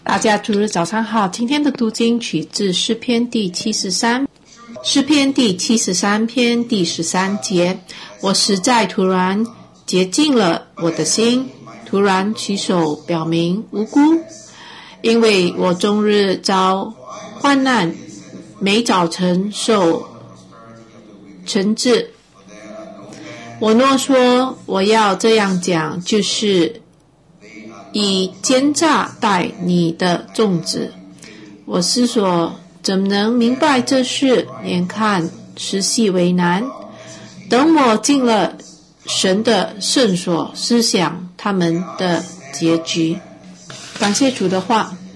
大家主日早上好，今天的读经取自诗篇第73篇第13节。我实在突然洁净了我的心，突然举手表明无辜，因为我终日遭患难，每早晨受惩治。我若说我要这样讲，就是以奸诈待你的众子。我思索怎能明白这事，眼看实系为难。等我进了神的圣所，思想他们的结局。感谢主的话。